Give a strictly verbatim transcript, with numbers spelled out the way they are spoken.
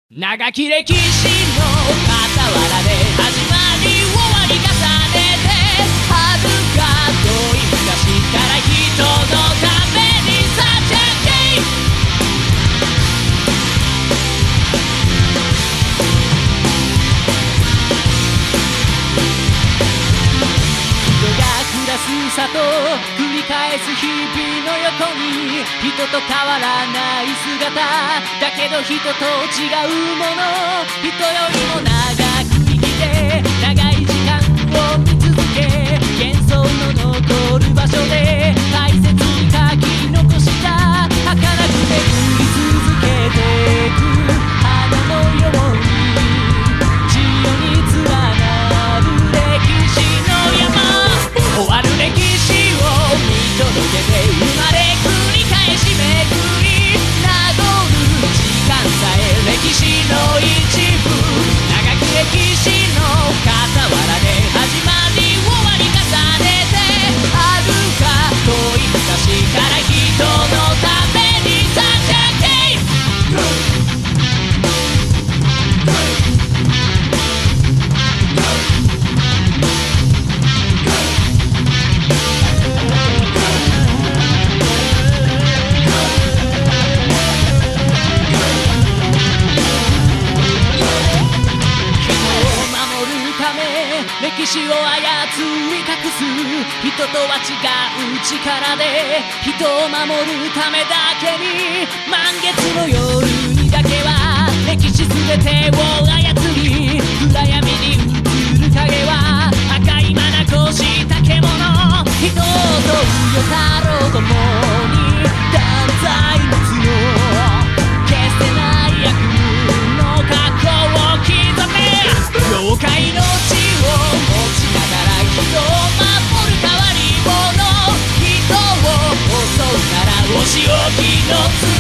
長き歴史の傍らで始まり終わり重ねてはるか遠い昔から人のためにさちゃけ人が暮らす里繰り返す日々の横に人と変わらない姿だけど人と違うもの人よりも長く生きて長い時間を見続け幻想の残る場所で大切に書き残した儚く巡り続けてく花のように千代に連なる歴史の山終わる歴史を見届けて生まれ繰り返しめくり名残る時間さえ歴史の一部長き歴史の傍らで始まり終わり重ねてはるか遠い昔から人のためにさちゃけ歴史を操り隠す人とは違う力で人を守るためだけに満月の夜にだけは歴史全てを操り暗闇に映る影は赤い眼した獣人とよ太郎ともに断罪の角消せない悪の過去を刻め妖怪の血を持ちながら人を守る変わり者人を襲うならお仕置きの杖